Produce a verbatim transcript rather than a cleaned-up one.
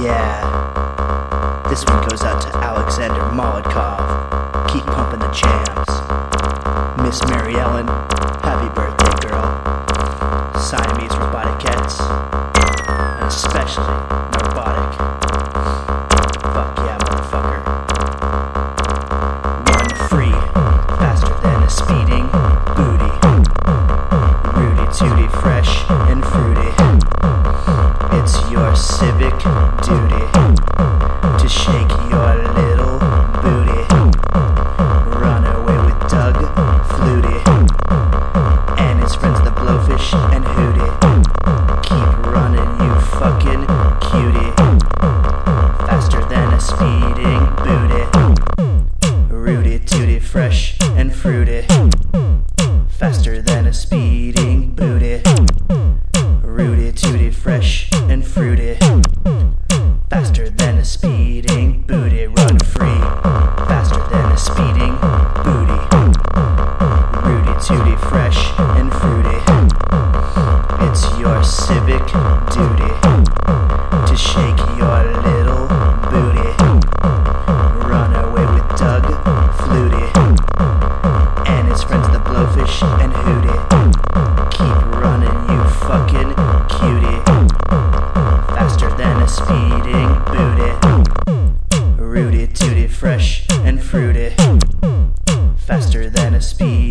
Yeah, this one goes out to Alexander Molotov. Keep pumping the jams. Miss Mary Ellen, happy birthday, girl. Siamese robotic cats, and especially Narbotic. Fuck yeah, motherfucker. Run free, faster than a speeding booty. Rooty tooty, fresh and fruity. It's your civic duty to shake your little booty. Run away with Doug Flutie and his friends the Blowfish and Hootie. Keep running, you fucking cutie. Faster than a speeding booty. Rooty tooty, fresh and fruity. Faster than a speeding booty. Rooty tooty, fresh and fruity. Faster than a speeding booty. Run free, faster than a speeding booty. Rooty tooty, fresh and fruity. It's your civic duty to shake your little booty. Run away with Doug Flutie and his friends the Blowfish and Hootie. Keep running, you fucking cutie. Faster than a speeding booty. Rooty tooty, fresh and fruity. Faster than a speeding